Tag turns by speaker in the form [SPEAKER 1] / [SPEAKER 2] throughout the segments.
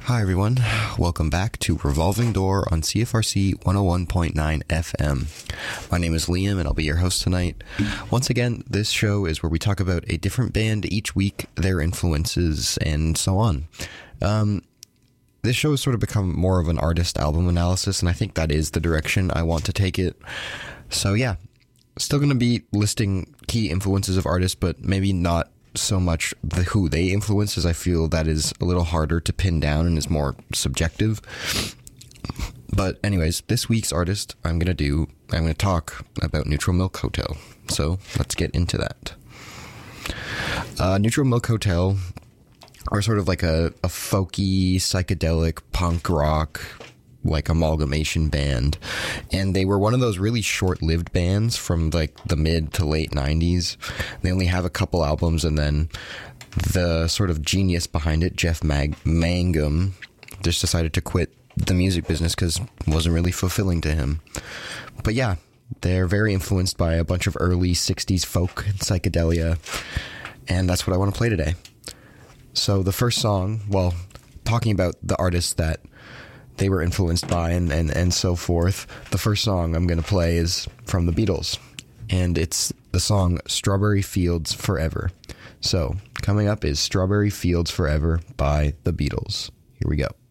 [SPEAKER 1] Hi everyone, welcome back to Revolving Door on CFRC 101.9 FM. My name is Liam and I'll be your host tonight. Once again, this show is where we talk about a different band each week, their influences, and so on. This show has sort of become more of an artist album analysis, and I think that is the direction I want to take it. So yeah, still going to be listing key influences of artists, but maybe not so much who they influence, as I feel that is a little harder to pin down and is more subjective. But anyways, this week's artist I'm going to talk about Neutral Milk Hotel. So let's get into that. Neutral Milk Hotel are sort of like a folky, psychedelic, punk rock, like amalgamation band, and they were one of those really short-lived bands from like the mid to late 90s. They only have a couple albums, and then the sort of genius behind it, Jeff Mangum, just decided to quit the music business because it wasn't really fulfilling to him. But yeah, they're very influenced by a bunch of early 60s folk and psychedelia, and that's what I want to play today. So the first song, well, talking about the artists that they were influenced by and so forth, the first song I'm going to play is from the Beatles, and it's the song Strawberry Fields Forever. So coming up is Strawberry Fields Forever by the Beatles. Here we go.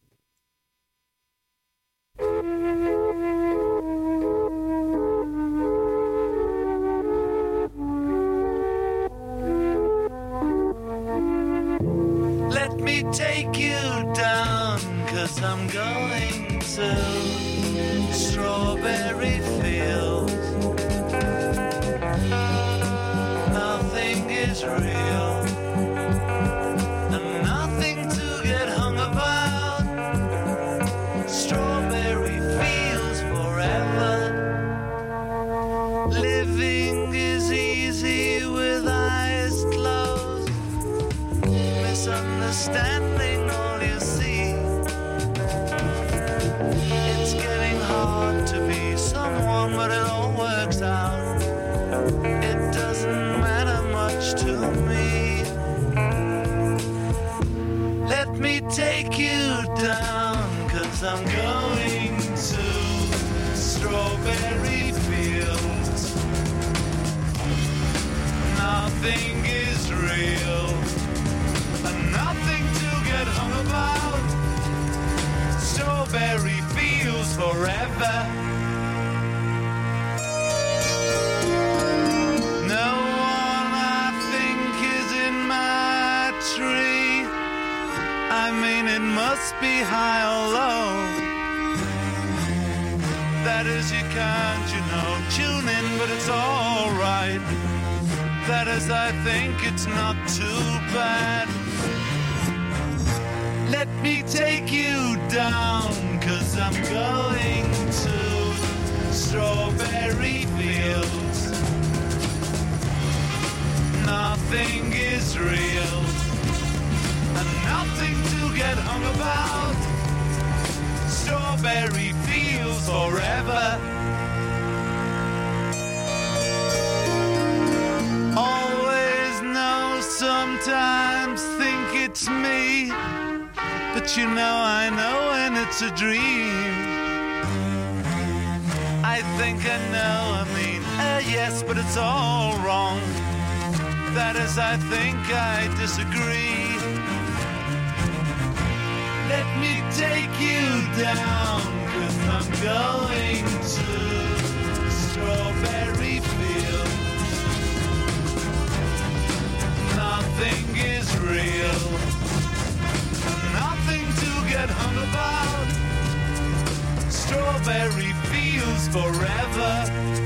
[SPEAKER 2] Let me take you down, 'cause I'm going to Strawberry Fields. Nothing is real, and nothing to get hung about. Strawberry Fields forever. Living is easy with eyes closed. Misunderstanding all you see. It's getting hard to be someone, but it all works out. It doesn't matter much to me. Let me take you down, 'cause I'm going to Strawberry Fields. Nothing is real, and nothing to get hung about. Strawberry Fields forever. No one I think is in my tree. I mean, it must be high or low. That is, you can't, tune in, but it's alright. That is, I think it's not too bad. Let me take you down, 'cause I'm going to Strawberry Fields. Nothing is real, and nothing to get hung about. Strawberry Fields forever. Always know, sometimes think it's me, but I know when it's a dream. I think I know, yes, but it's all wrong. That is, I think I disagree. Let me take you down, 'cause I'm going to Strawberry Fields. Nothing is real, nothing to get hung about. Strawberry Fields forever.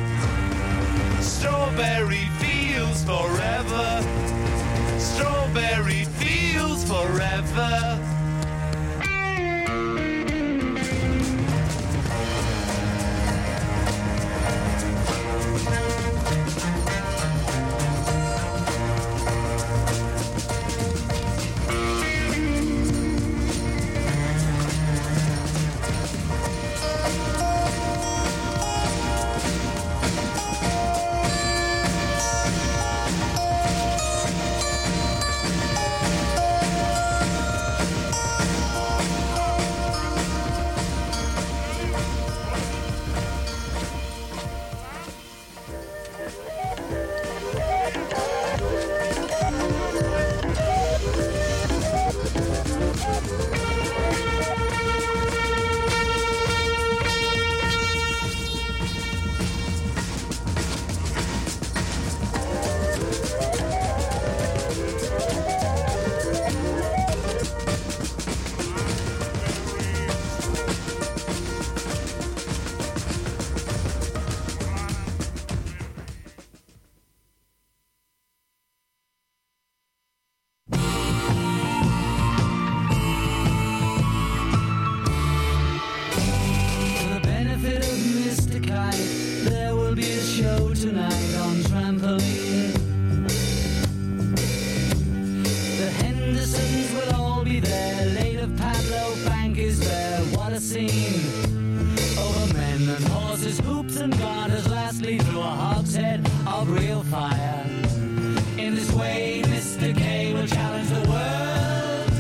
[SPEAKER 2] Strawberry Fields forever. Strawberry Fields forever.
[SPEAKER 3] of real fire. In this way, Mr. K will challenge the world.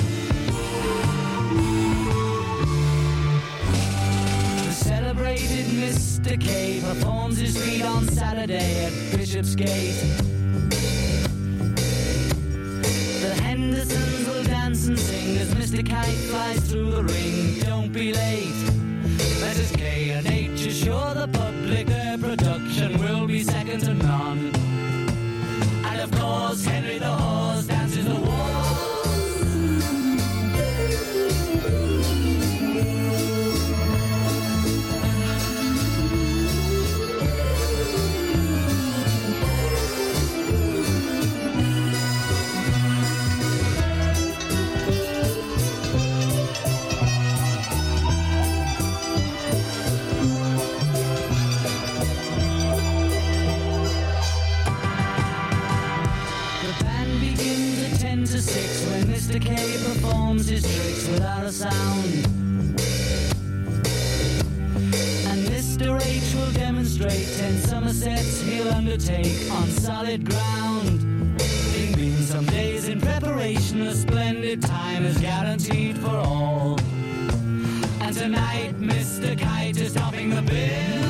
[SPEAKER 3] The celebrated Mr. K performs his feat on Saturday at Bishopsgate. The Hendersons will dance and sing as Mr. Kite flies through the ring. Don't be late. Mrs. K and H assure the public their production will be second to none. And of course, Henry the Horse dances the waltz. When Mr. K performs his tricks without a sound, and Mr. H will demonstrate 10 Somersets he'll undertake on solid ground. It's been some days in preparation, a splendid time is guaranteed for all. And tonight Mr. Kite is topping the bill.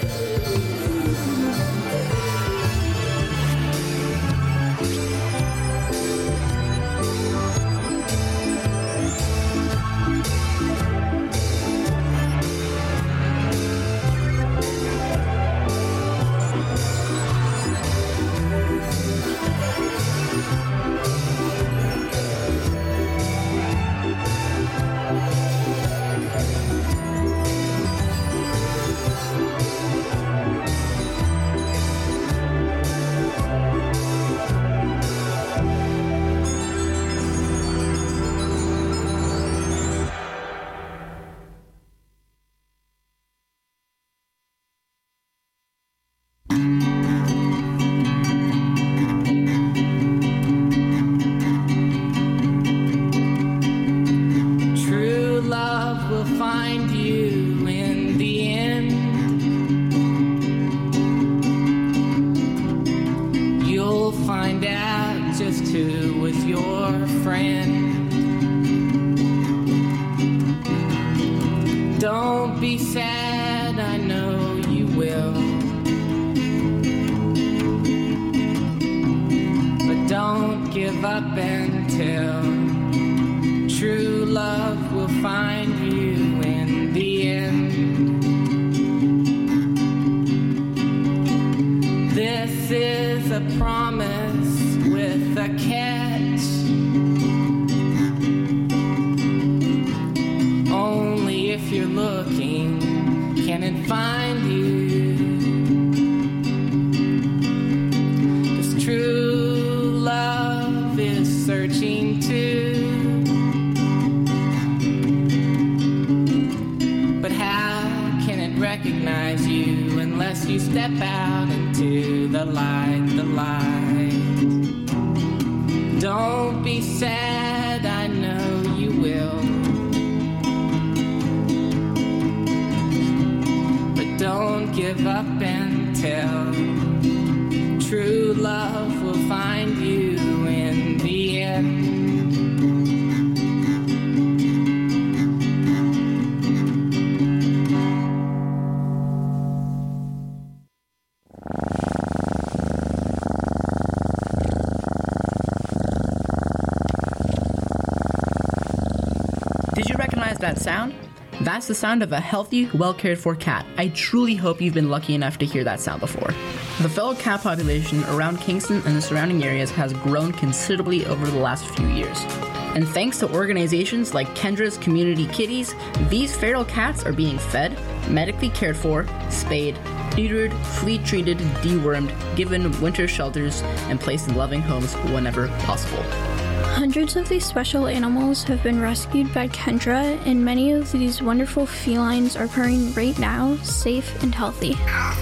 [SPEAKER 4] That sound? That's the sound of a healthy, well-cared-for cat. I truly hope you've been lucky enough to hear that sound before. The feral cat population around Kingston and the surrounding areas has grown considerably over the last few years. And thanks to organizations like Kendra's Community Kitties, these feral cats are being fed, medically cared for, spayed, neutered, flea-treated, dewormed, given winter shelters, and placed in loving homes whenever possible.
[SPEAKER 5] Hundreds of these special animals have been rescued by Kendra, and many of these wonderful felines are purring right now, safe and healthy.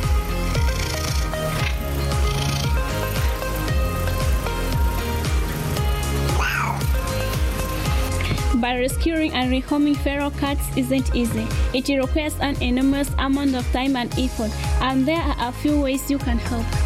[SPEAKER 6] But rescuing and rehoming feral cats isn't easy. It requires an enormous amount of time and effort, and there are a few ways you can help.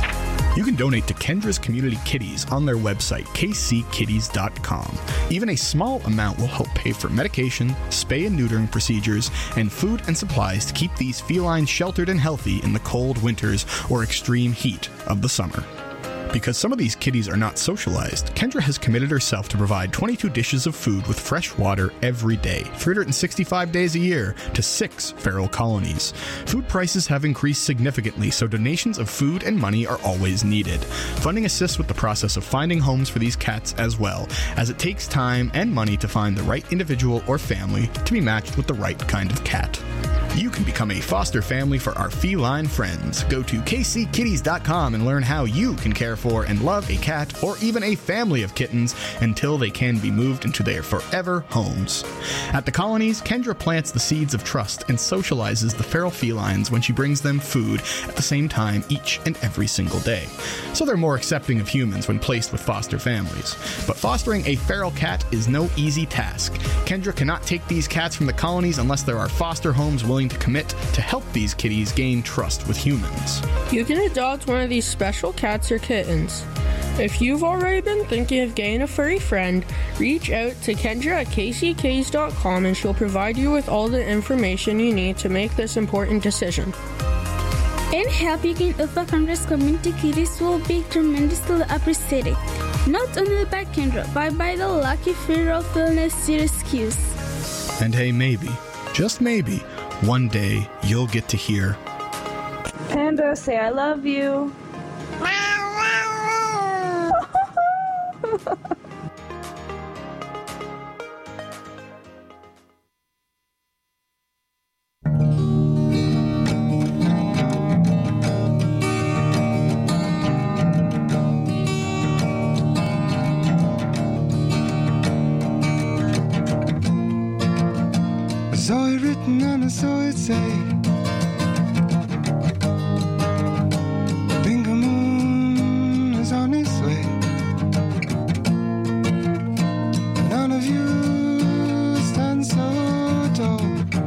[SPEAKER 7] You can donate to Kendra's Community Kitties on their website, kckitties.com. Even a small amount will help pay for medication, spay and neutering procedures, and food and supplies to keep these felines sheltered and healthy in the cold winters or extreme heat of the summer. Because some of these kitties are not socialized, Kendra has committed herself to provide 22 dishes of food with fresh water every day, 365 days a year, to 6 feral colonies. Food prices have increased significantly, so donations of food and money are always needed. Funding assists with the process of finding homes for these cats as well, as it takes time and money to find the right individual or family to be matched with the right kind of cat. You can become a foster family for our feline friends. Go to kckitties.com and learn how you can care for and love a cat or even a family of kittens until they can be moved into their forever homes. At the colonies, Kendra plants the seeds of trust and socializes the feral felines when she brings them food at the same time each and every single day. So they're more accepting of humans when placed with foster families. But fostering a feral cat is no easy task. Kendra cannot take these cats from the colonies unless there are foster homes willing to commit to help these kitties gain trust with humans.
[SPEAKER 8] You can adopt one of these special cats or kittens. If you've already been thinking of getting a furry friend, reach out to Kendra at kckitties.com and she'll provide you with all the information you need to make this important decision.
[SPEAKER 6] And helping other Congress community kitties will be tremendously appreciated, not only by Kendra, but by the lucky feral feline rescues.
[SPEAKER 7] And hey, maybe, just maybe, one day you'll get to hear
[SPEAKER 9] Panda, say I love you.
[SPEAKER 10] I saw it written and I saw it say, Bingo Moon is on its way. None of you stand so tall.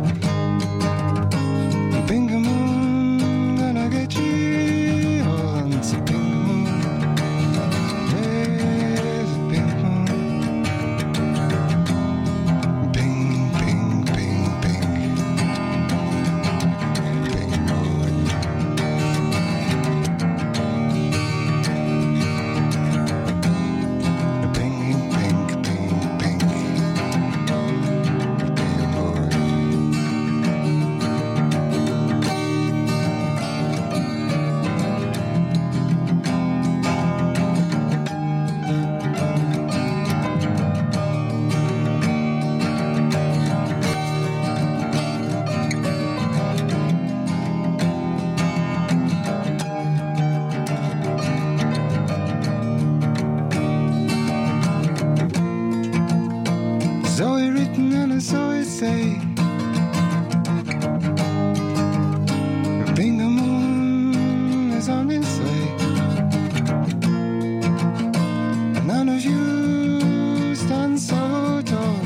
[SPEAKER 10] Bingo Moon gonna get you all. It's a Bingo Moon. There's a Bingo Moon. Bing, bing, bing, bing. Bingo Moon. Bing, bing, bing, bing. Bingo Moon. Saw it written and I saw it say, Bingo Moon is on its way. None of you stand so tall.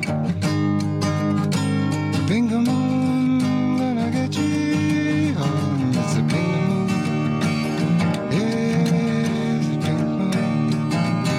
[SPEAKER 10] Bingo Moon gonna get you home. It's a Bingo Moon. Yes, a Bingo Moon.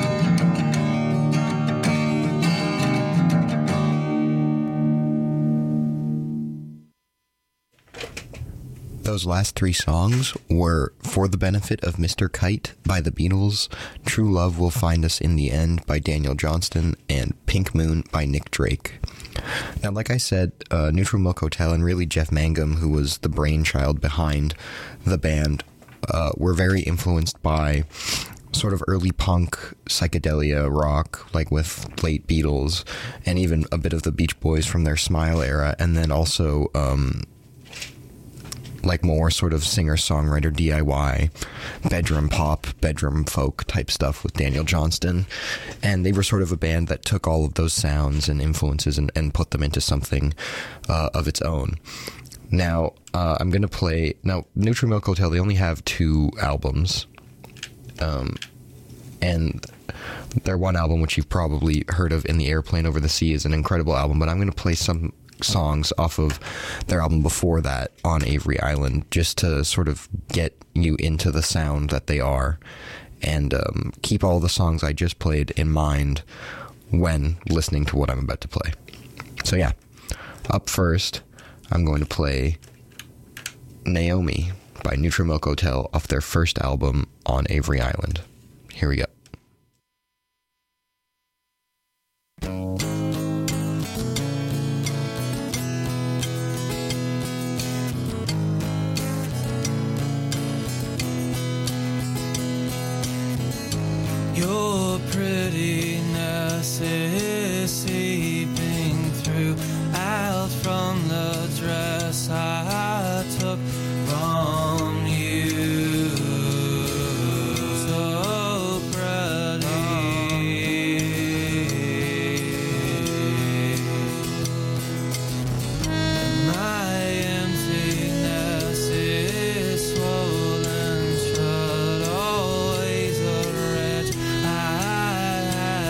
[SPEAKER 1] Those last 3 songs were For the Benefit of Mr. Kite by the Beatles, True Love Will Find Us in the End by Daniel Johnston, and Pink Moon by Nick Drake. Now, like I said, Neutral Milk Hotel and really Jeff Mangum, who was the brainchild behind the band, were very influenced by sort of early punk, psychedelia rock, like with late Beatles, and even a bit of the Beach Boys from their Smile era, and then also like more sort of singer-songwriter DIY, bedroom pop, bedroom folk type stuff with Daniel Johnston. And they were sort of a band that took all of those sounds and influences and put them into something of its own. Now, I'm going to play... Now, Neutral Milk Hotel, they only have 2 albums. And their one album, which you've probably heard of, In the Airplane Over the Sea, is an incredible album, but I'm going to play some songs off of their album before that, On Avery Island, just to sort of get you into the sound that they are, and keep all the songs I just played in mind when listening to what I'm about to play. So yeah, up first, I'm going to play Naomi by Neutral Milk Hotel off their first album, On Avery Island. Here we go.
[SPEAKER 2] Your prettiness is seeping through out from the dress I took from you. So pretty. My emptiness is swollen shut, always a wretch I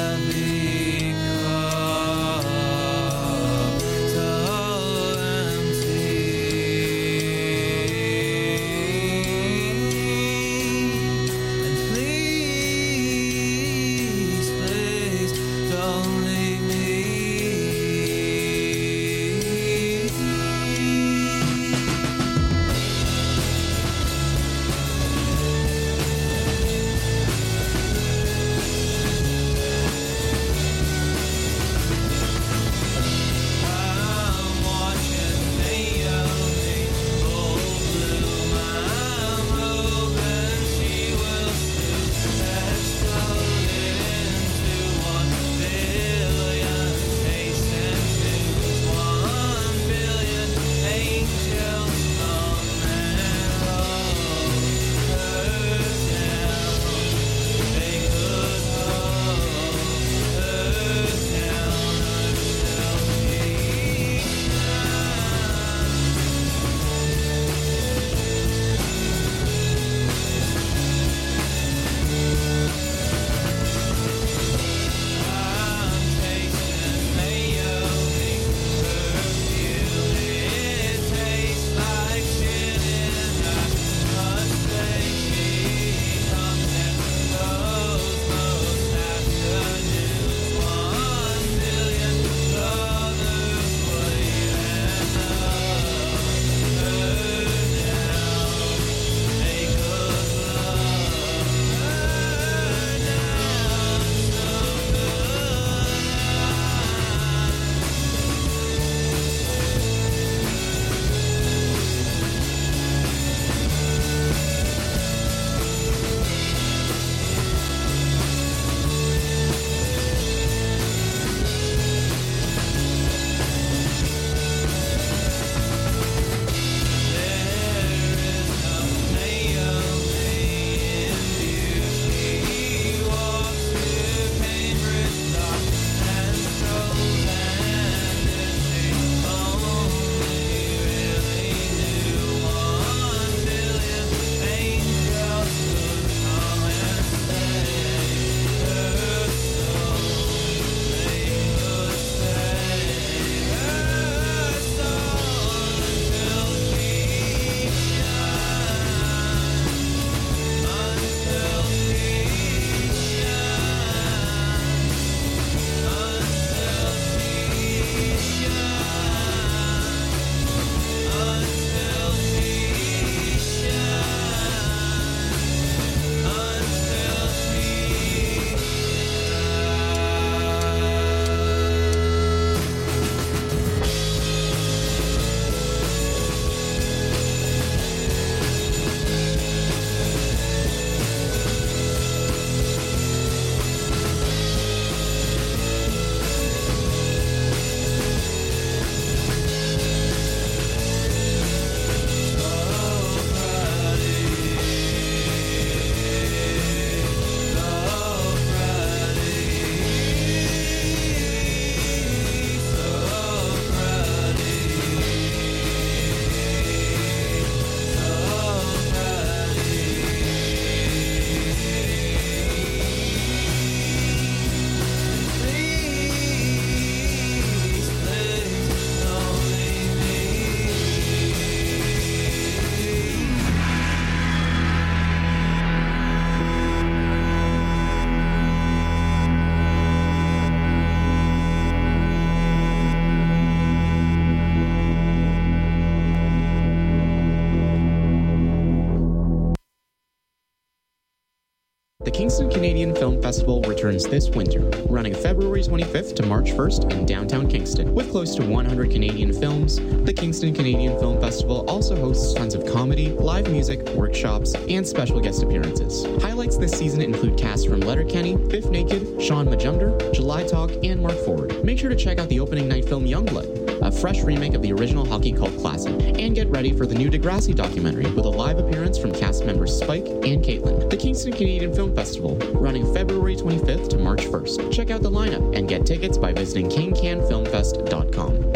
[SPEAKER 11] The Kingston Canadian Film Festival returns this winter, running February 25th to March 1st in downtown Kingston. With close to 100 Canadian films, the Kingston Canadian Film Festival also hosts tons of comedy, live music, workshops, and special guest appearances. Highlights this season include casts from Letterkenny, Biff Naked, Sean Majumder, July Talk, and Mark Ford. Make sure to check out the opening night film Youngblood, a fresh remake of the original hockey cult classic, and get ready for the new Degrassi documentary with a live appearance from cast members Spike and Caitlin. The Kingston Canadian Film Festival, running February 25th to March 1st. Check out the lineup and get tickets by visiting kingcanfilmfest.com.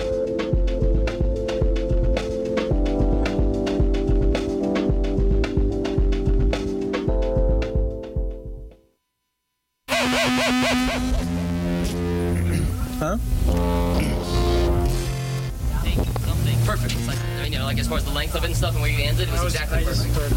[SPEAKER 12] Huh?
[SPEAKER 13] Perfect. It's like, I mean, like as far as the length of it and stuff and where you ended, it was exactly perfect.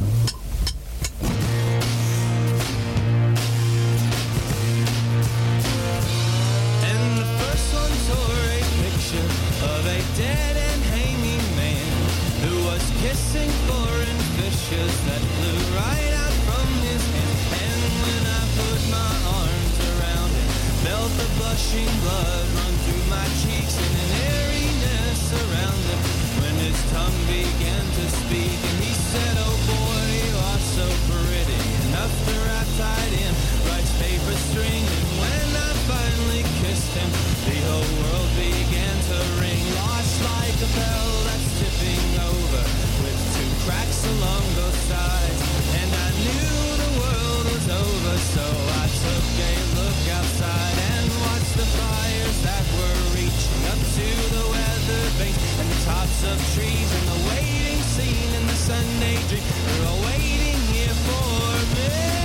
[SPEAKER 2] And the first one tore a picture of a dead and hanging man who was kissing foreign fishes that flew right out from his hand. And when I put my arms around it, felt the blushing blood run through my cheeks and an airiness around him when his tongue began to speak. And he said, oh boy, you are so pretty enough to wrap tied in rice paper string. And when I finally kissed him, the whole world began to ring. Lost like a bell that's tipping over with two cracks along both sides. And I knew the world was over, so I took a look outside and watched the fires that were reaching up to the weather vanes and the tops of trees. And the waiting scene in the Sunday dream, they're all waiting here for me.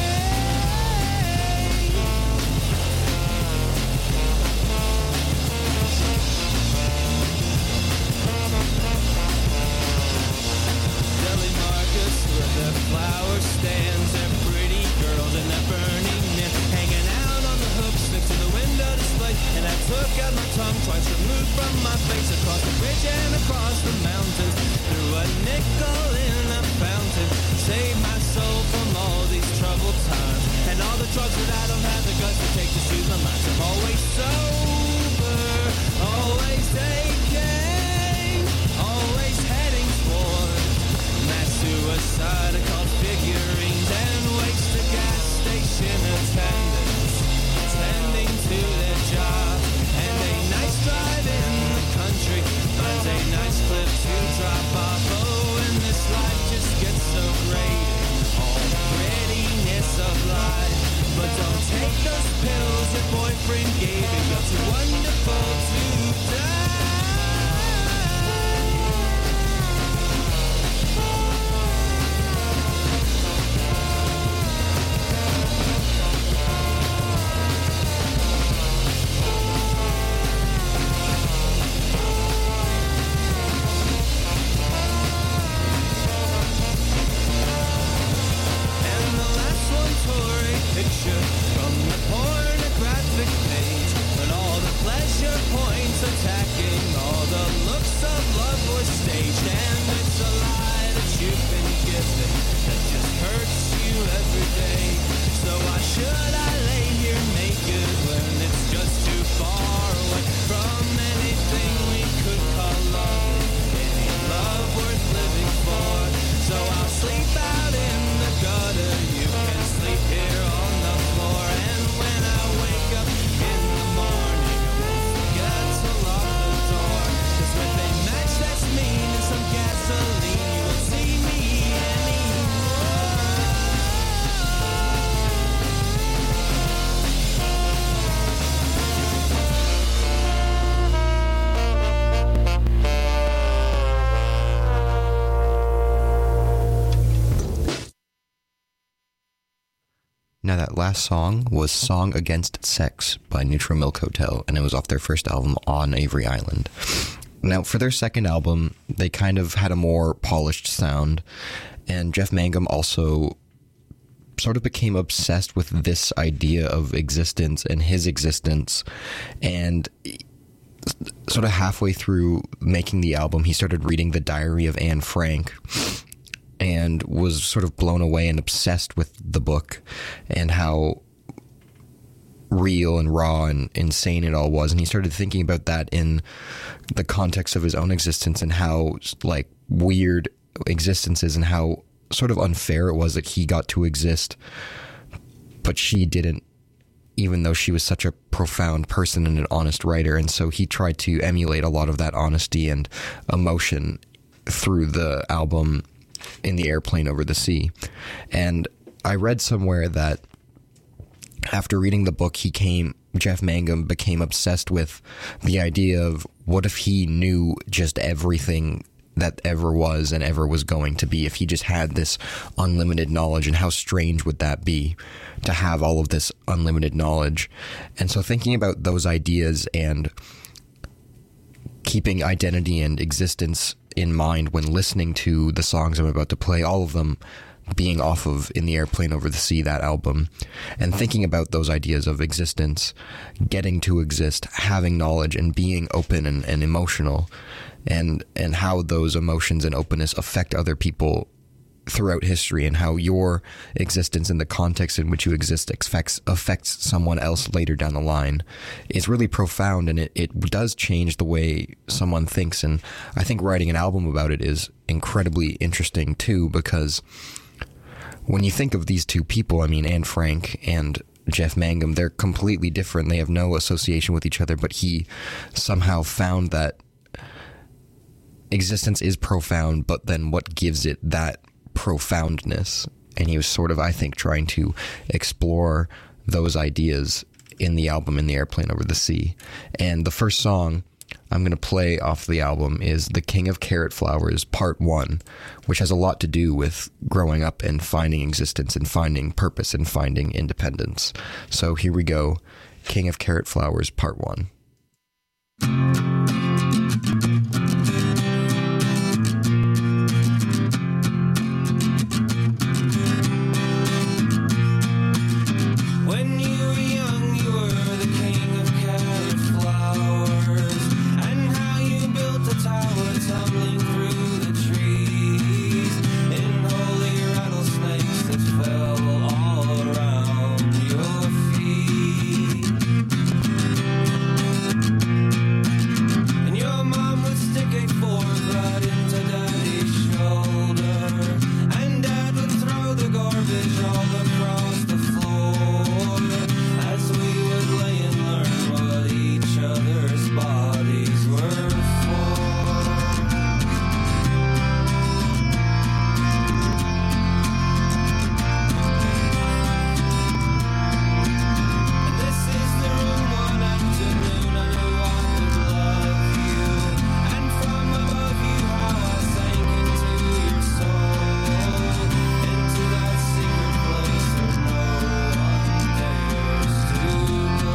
[SPEAKER 2] Deli markets with their flower stands, they're pretty girls and they're burning men hanging out on the hooks next to the window display. And I took out my tongue twice, removed from my face, across the bridge and across the mountains, threw a nickel in a fountain, saved my soul from all these troubled times and all the drugs that I don't have the guts to take to soothe my mind. I'm always sober, always aching, always heading toward mass suicide. I called figurines and wasted gas station attendants tending to their job. And a nice drive in the country finds a nice clip to drop off. Oh, and this life just gets so great, all the prettiness of life. But don't take those pills your boyfriend gave you, you're too wonderful to die. Picture from the pornographic page, but all the pleasure points attacking, all the looks of love were staged. And it's a lie that you've been gifted that just hurts you every day. So why should I lay here naked when it's just too far away from anything we could call love, any love worth living for? So I'll sleep out in the gutter, you can sleep here on the floor. And when I wake up in the morning, I won't forget to lock the door, 'cause with a match that's mean and some gasoline, you won't see me
[SPEAKER 1] Now, that last song was Song Against Sex by Neutral Milk Hotel, and it was off their first album, On Avery Island. Now, for their second album, they kind of had a more polished sound, and Jeff Mangum also sort of became obsessed with this idea of existence and his existence, and sort of halfway through making the album, he started reading the Diary of Anne Frank, and was sort of blown away and obsessed with the book and how real and raw and insane it all was. And he started thinking about that in the context of his own existence and how like weird existence is and how sort of unfair it was that he got to exist, but she didn't, even though she was such a profound person and an honest writer. And so he tried to emulate a lot of that honesty and emotion through the album In the Airplane Over the Sea. And I read somewhere that after reading the book, Jeff Mangum became obsessed with the idea of what if he knew just everything that ever was and ever was going to be, if he just had this unlimited knowledge, and how strange would that be to have all of this unlimited knowledge. And so thinking about those ideas and keeping identity and existence in mind when listening to the songs I'm about to play, all of them being off of In the Airplane Over the Sea, that album, and thinking about those ideas of existence, getting to exist, having knowledge, and being open and emotional, and how those emotions and openness affect other people throughout history, and how your existence in the context in which you exist affects someone else later down the line, is really profound, and it does change the way someone thinks. And I think writing an album about it is incredibly interesting too, because when you think of these two people, I mean, Anne Frank and Jeff Mangum, they're completely different. They have no association with each other, but he somehow found that existence is profound, but then what gives it that profoundness? And he was sort of, I think, trying to explore those ideas in the album In the Airplane Over the Sea. And the first song I'm going to play off the album is The King of Carrot Flowers Part 1, which has a lot to do with growing up and finding existence and finding purpose and finding independence. So here we go, King of Carrot Flowers Part 1.
[SPEAKER 2] When you were young, you were the king of carrot flowers, and how you built a tower tumbling through the trees, in holy rattlesnakes that fell all around your feet. And your mom would stick a fork right into Daddy's shoulder, and Dad would throw the garbage all across the floor, as we would lay and learn what each other's bodies were for. And this is the room one afternoon I knew I could love you, and from above you how I sank into your soul, into that secret place where no one dares to go.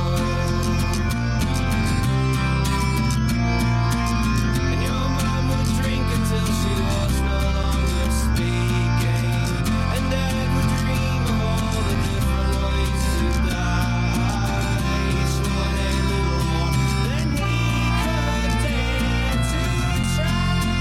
[SPEAKER 2] And your mom would drink until she was no longer speaking, and Dad would dream of all the different ways to die, each one a little more than he could dare to try.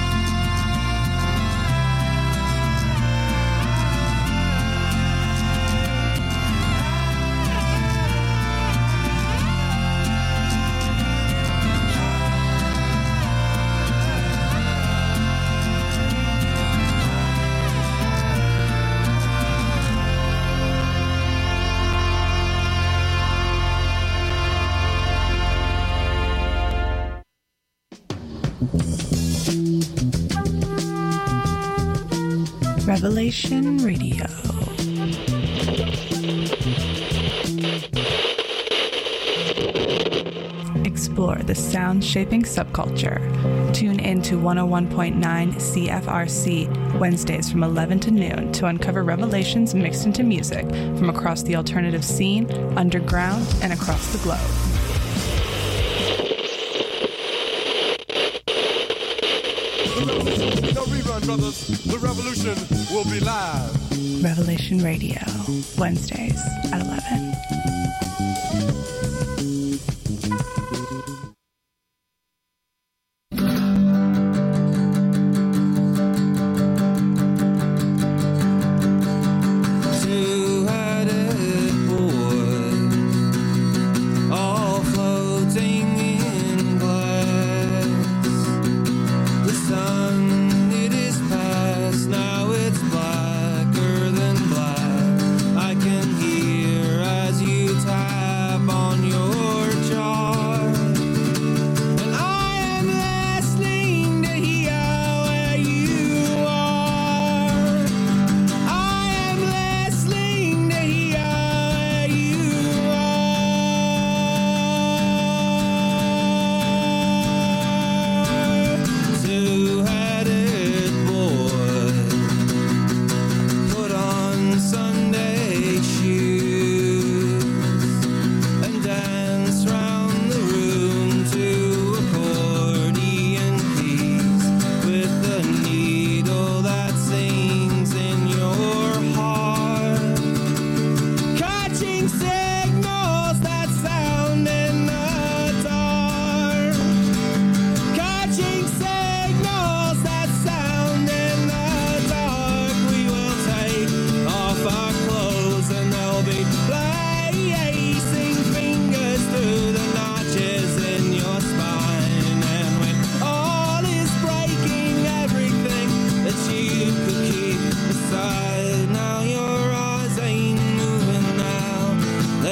[SPEAKER 12] Revelation Radio. Explore the sound-shaping subculture. Tune in to 101.9 CFRC Wednesdays from 11 to noon to uncover revelations mixed into music from across the alternative scene, underground, and across the globe.
[SPEAKER 14] No rerun, brothers. The revolution will be live.
[SPEAKER 12] Revelation Radio, Wednesdays at 11.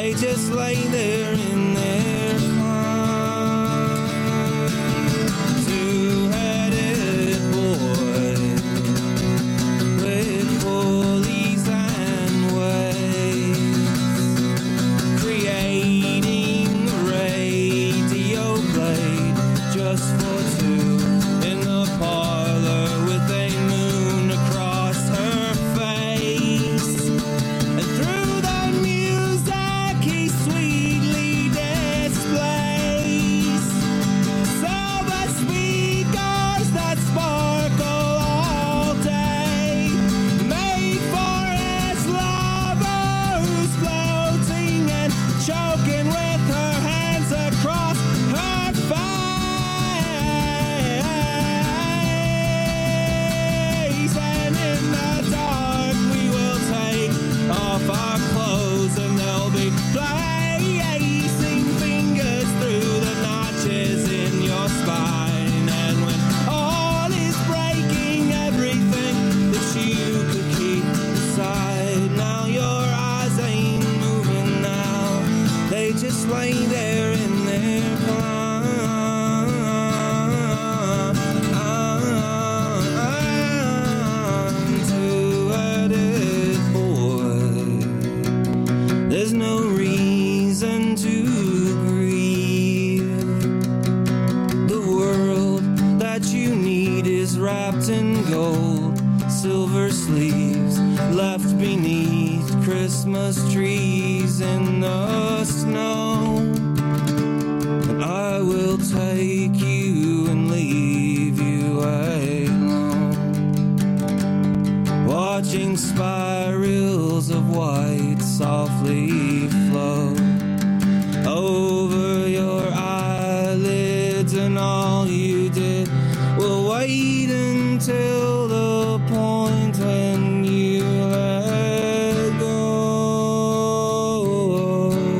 [SPEAKER 2] They just lay there in their climb. Two-headed boy with pulleys and waves, creating a radio blade just for two in the parlor with a moon across her face. And through the music he sweetly displays silver speakers that sparkle all day, made for his lover who's floating and choking with her hands across her face. And in the dark we will take off our clothes and they'll be placing fingers through the notches in your spine. And when all is breaking, everything that you could keep inside, now your eyes ain't moving now. They just lay there in their two-headed boy. There's no reason to grieve. The world that you need is wrapped in gold, silver sleeves left beneath Christmas trees in the snow. And I will take you and leave you alone, watching spirals of white softly flow over your eyelids, and all you did will wait until the point when you let go.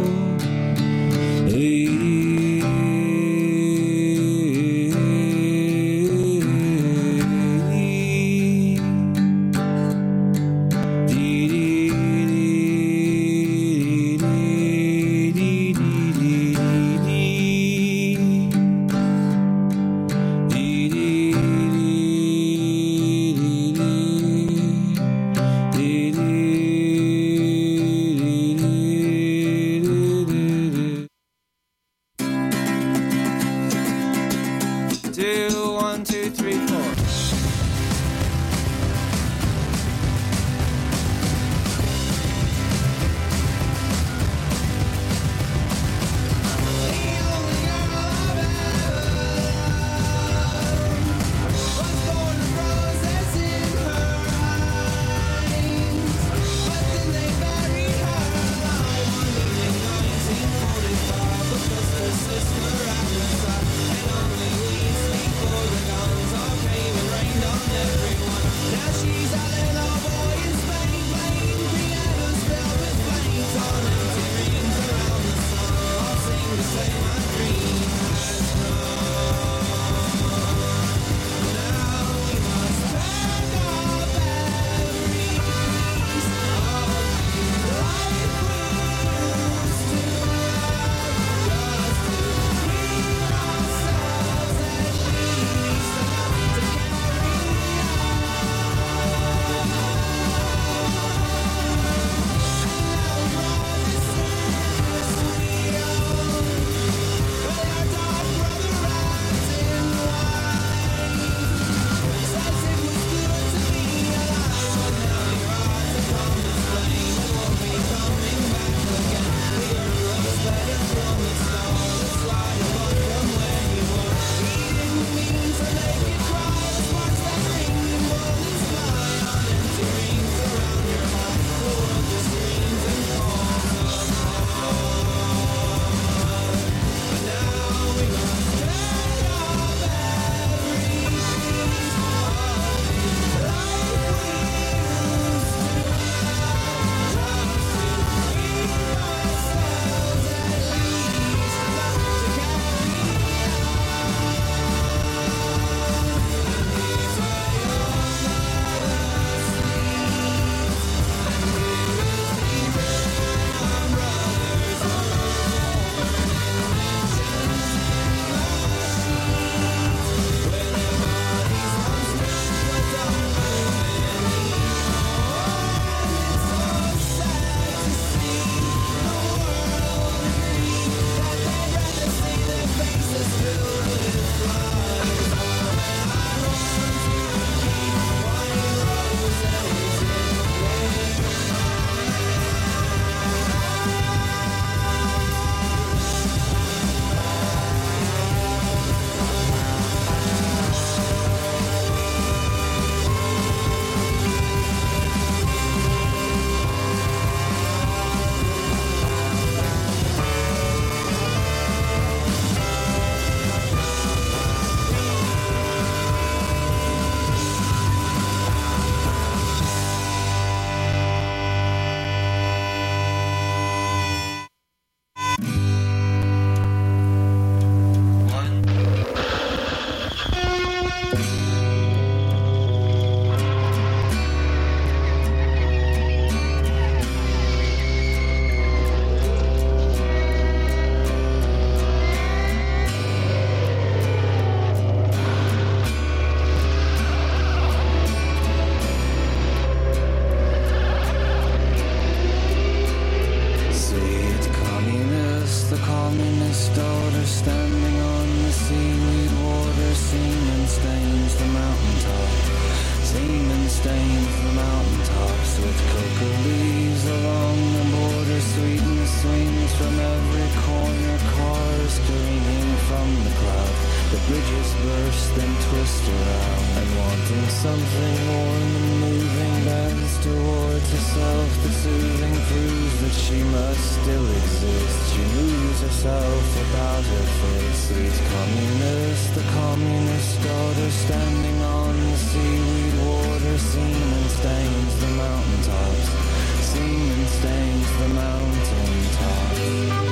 [SPEAKER 2] something more than moving, bends towards herself, the soothing proves that she must still exist. She moves herself about her face, sweet communist, the communist daughter standing on the seaweed water. Semen stains the mountaintops, semen stains the mountaintops.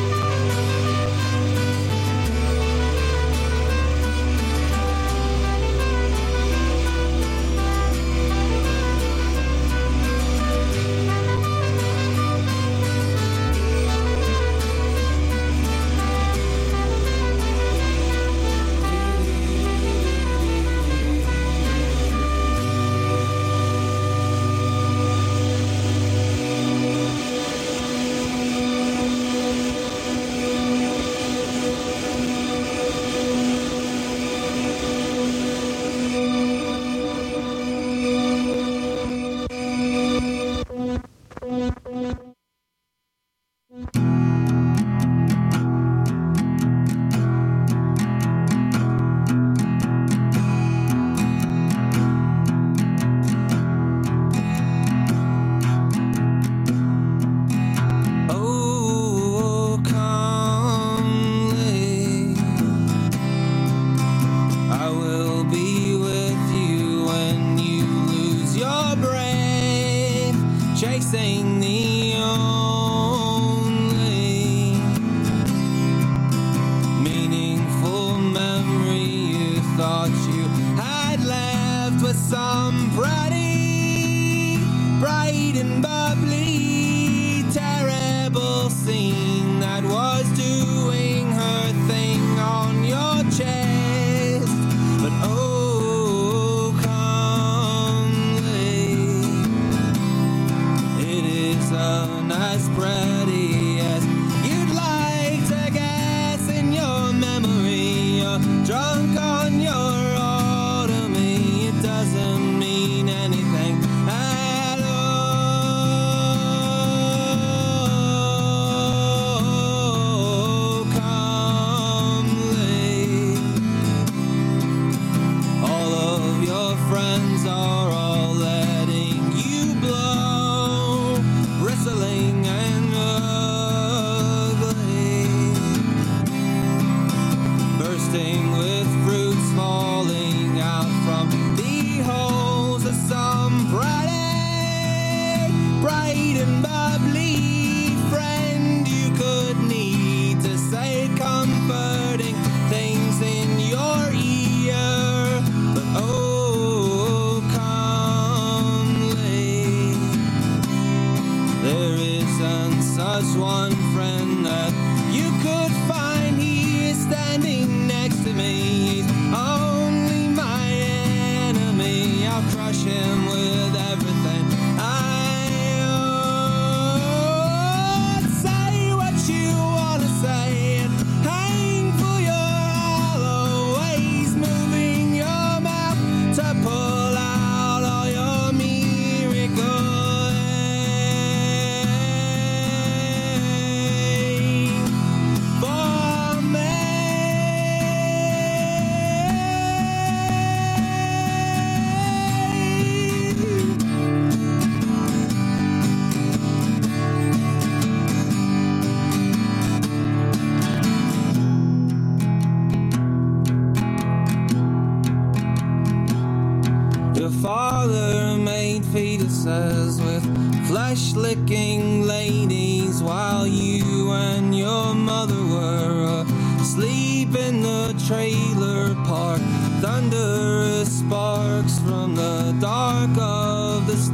[SPEAKER 2] Flesh-licking ladies while you and your mother were asleep in the trailer park. Thunderous sparks from the dark of the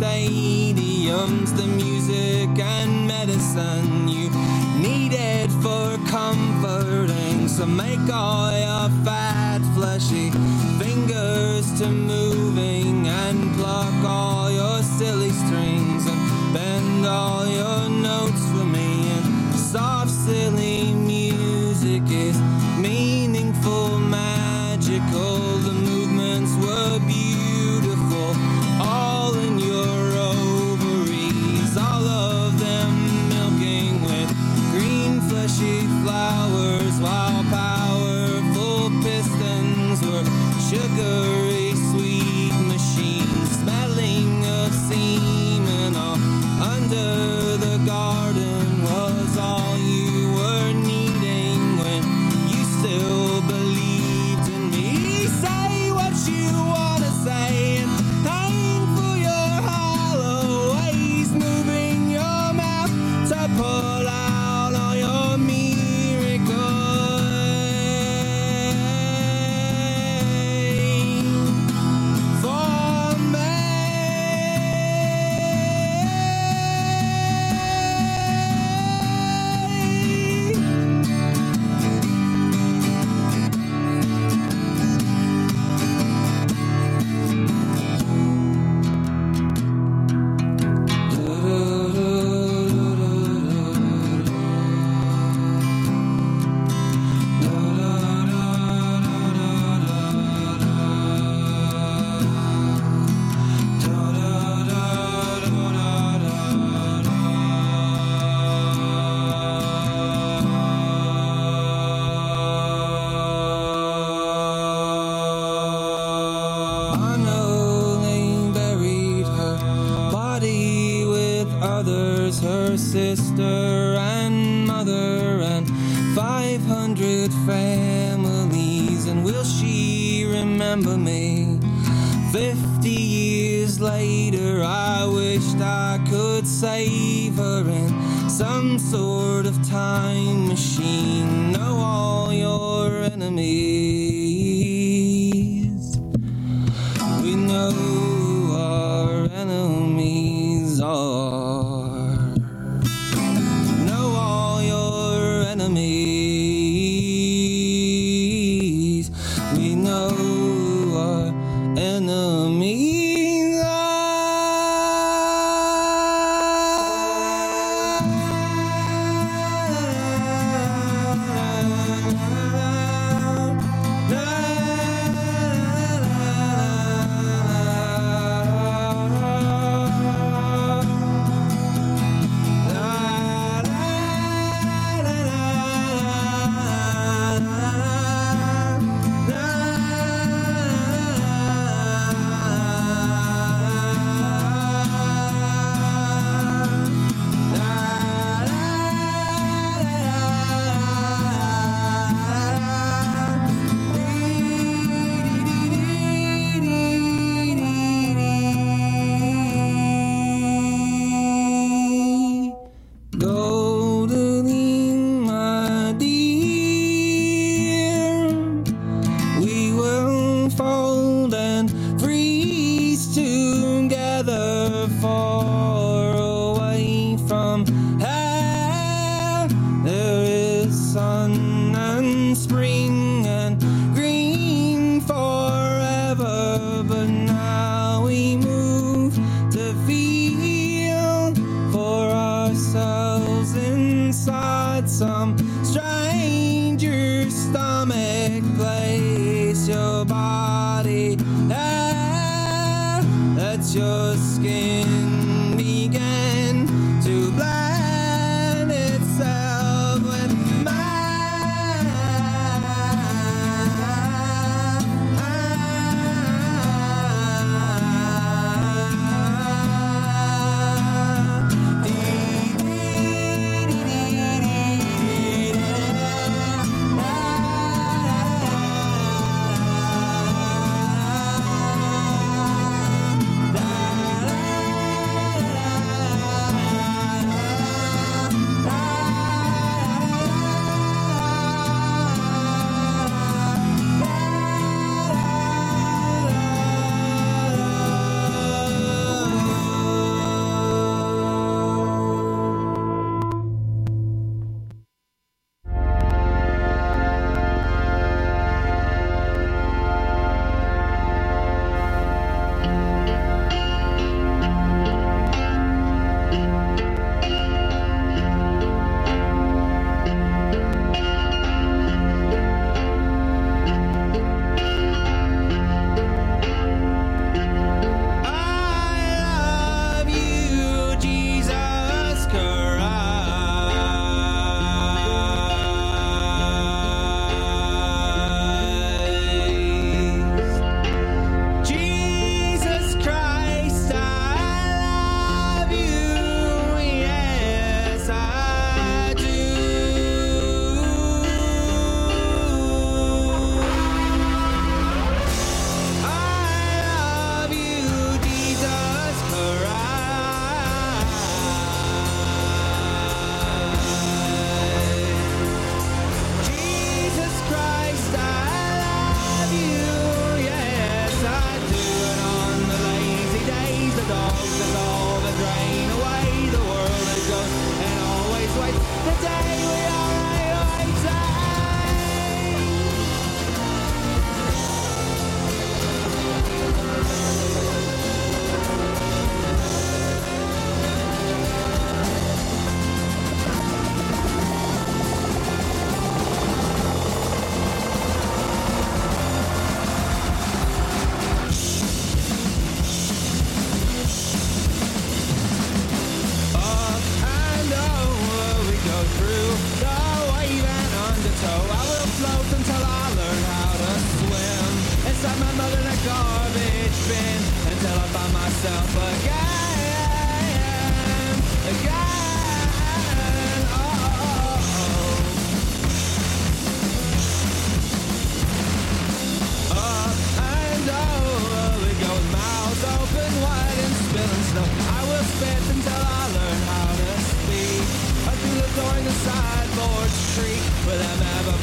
[SPEAKER 2] stadiums, the music and medicine you needed for comforting. So make all your fat, fleshy fingers to moving and pluck all your silly strings and bend all your notes for me. And soft, silly music is meaningful, magical. The movements were beautiful, all in your ovaries, all of them milking with green, fleshy flowers, while powerful pistons were sugary, sweet machines. mother and 500 families. And will she remember me? 50 years later, I wished I could save her in some sort of time machine. Know all your enemies. We know our enemies are. Know all your enemies. We know our enemies are. Golden, my dear, we will fold and freeze together far away from here. There is sun and spring and green forever, but now we move to feel for ourselves inside some stranger's stomach. Place your body there, let your skin begin to blend itself with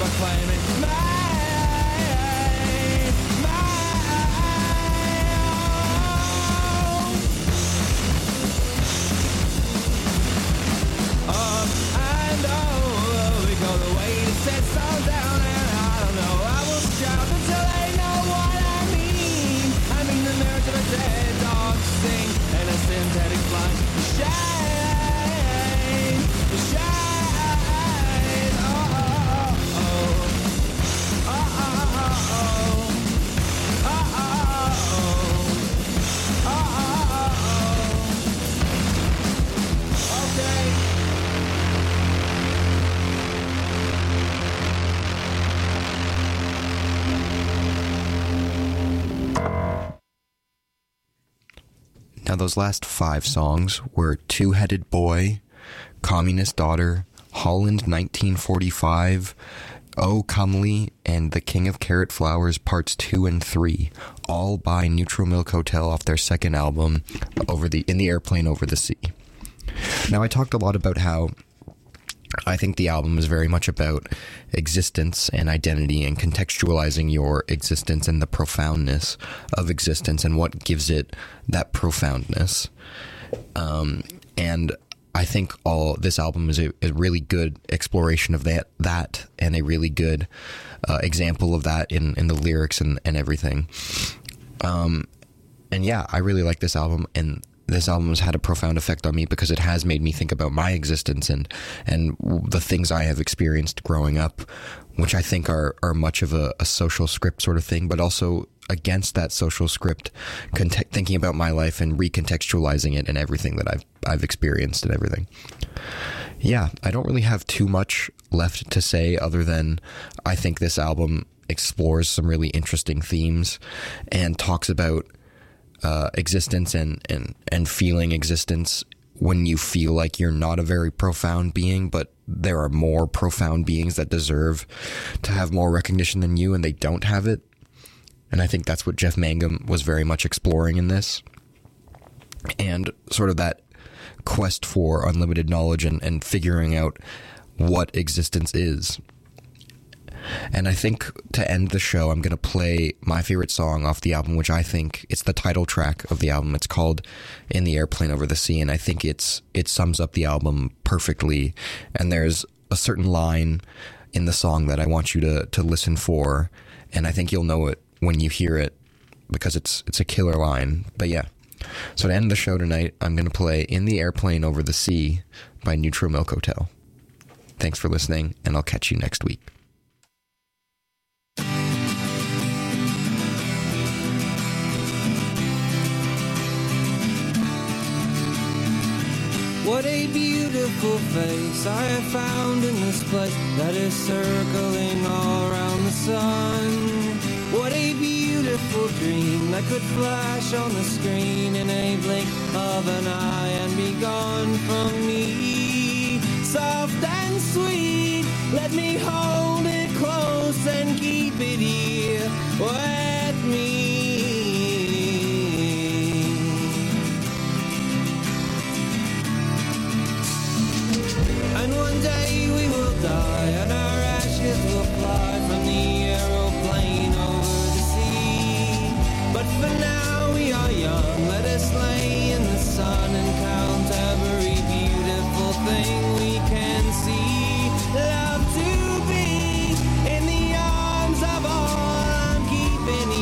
[SPEAKER 2] never claiming because the way it sets all down, and I don't know, I will shout until they know what I mean. I mean the marriage of a dead dog sing, and a synthetic blind shine, shine, oh, oh, oh, oh, oh, oh, oh, oh, oh, okay.
[SPEAKER 1] Now, those last 5 songs were Two-Headed Boy, Communist Daughter, Holland 1945, Oh Comely, and The King of Carrot Flowers Parts 2 and 3, all by Neutral Milk Hotel off their second album, In the Airplane Over the Sea. Now, I talked a lot about how I think the album is very much about existence and identity and contextualizing your existence and the profoundness of existence and what gives it that profoundness. And I think this album is a really good exploration of that and a really good example of that in the lyrics and everything. And yeah, I really like this album, and this album has had a profound effect on me because it has made me think about my existence and the things I have experienced growing up, which I think are much of a social script sort of thing, but also against that social script, thinking about my life and recontextualizing it and everything that I've experienced and everything. Yeah, I don't really have too much left to say other than I think this album explores some really interesting themes and talks about existence and feeling existence when you feel like you're not a very profound being, but there are more profound beings that deserve to have more recognition than you, and they don't have it. And I think that's what Jeff Mangum was very much exploring in this. And sort of that quest for unlimited knowledge and figuring out what existence is. And I think to end the show, I'm going to play my favorite song off the album, which I think it's the title track of the album. It's called In the Airplane Over the Sea, and I think it sums up the album perfectly. And there's a certain line in the song that I want you to listen for, and I think you'll know it when you hear it because it's a killer line. But yeah, so to end the show tonight, I'm going to play In the Airplane Over the Sea by Neutral Milk Hotel. Thanks for listening, and I'll catch you next week.
[SPEAKER 2] What a beautiful face I have found in this place that is circling all around the sun. What a beautiful dream that could flash on the screen in a blink of an eye and be gone from me. Soft and sweet, let me hold it close and keep it here with me. And one day we will die, and our ashes will fly from the aeroplane over the sea. But for now we are young, let us lay in the sun and count every beautiful thing we can see. Love to be in the arms of all I'm keeping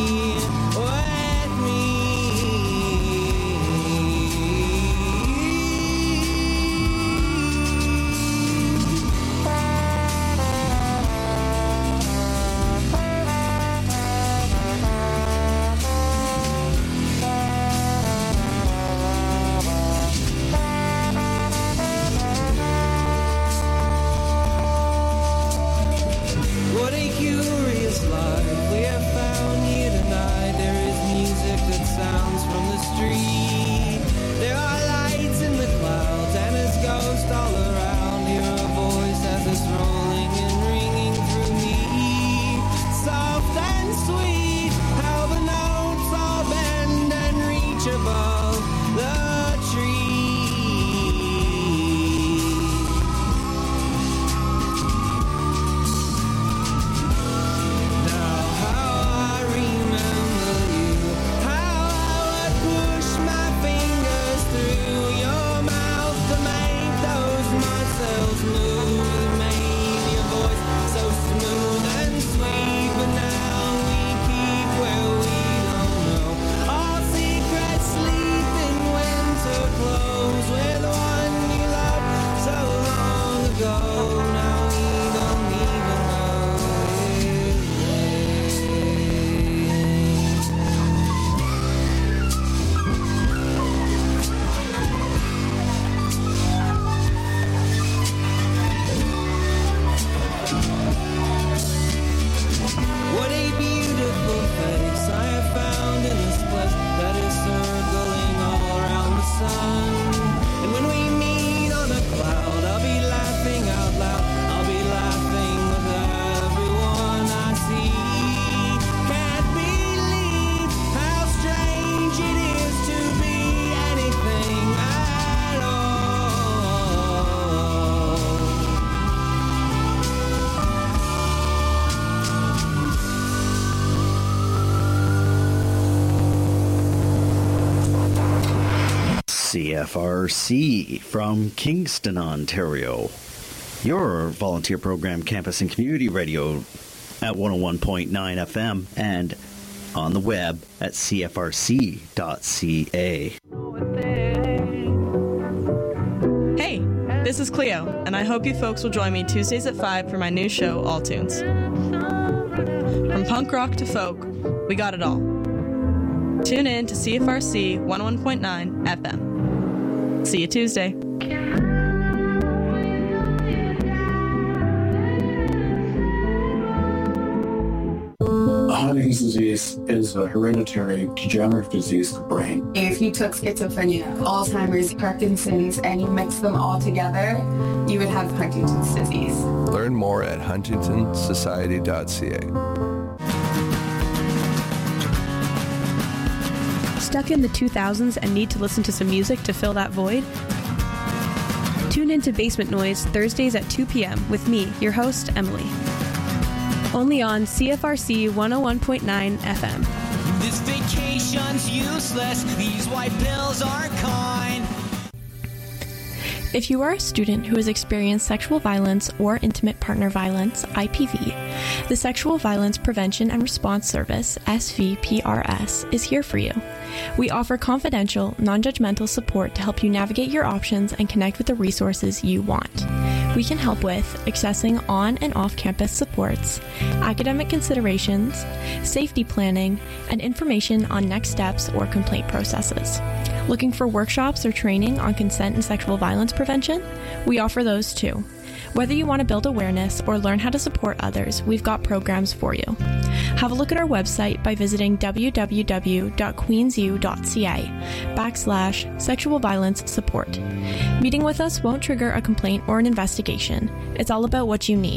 [SPEAKER 15] CFRC from Kingston, Ontario. Your volunteer program, campus and community radio at 101.9 FM and on the web at cfrc.ca.
[SPEAKER 16] Hey, this is Cleo, and I hope you folks will join me Tuesdays at 5 for my new show, All Tunes. From punk rock to folk, we got it all. Tune in to CFRC 101.9 FM. See you Tuesday.
[SPEAKER 17] Huntington's disease is a hereditary degenerative disease of the brain.
[SPEAKER 18] If you took schizophrenia, Alzheimer's, Parkinson's, and you mix them all together, you would have Huntington's disease.
[SPEAKER 19] Learn more at huntingtonsociety.ca.
[SPEAKER 20] Stuck in the 2000s and need to listen to some music to fill that void? Tune in to Basement Noise Thursdays at 2 p.m. with me, your host, Emily. Only on CFRC 101.9 FM.
[SPEAKER 2] This vacation's useless. These white pills aren't kind.
[SPEAKER 21] If you are a student who has experienced sexual violence or intimate partner violence, IPV, the Sexual Violence Prevention and Response Service, SVPRS, is here for you. We offer confidential, non-judgmental support to help you navigate your options and connect with the resources you want. We can help with accessing on and off-campus supports, academic considerations, safety planning, and information on next steps or complaint processes. Looking for workshops or training on consent and sexual violence prevention? We offer those too. Whether you want to build awareness or learn how to support others, we've got programs for you. Have a look at our website by visiting www.queensu.ca/sexual violence support. Meeting with us won't trigger a complaint or an investigation. It's all about what you need.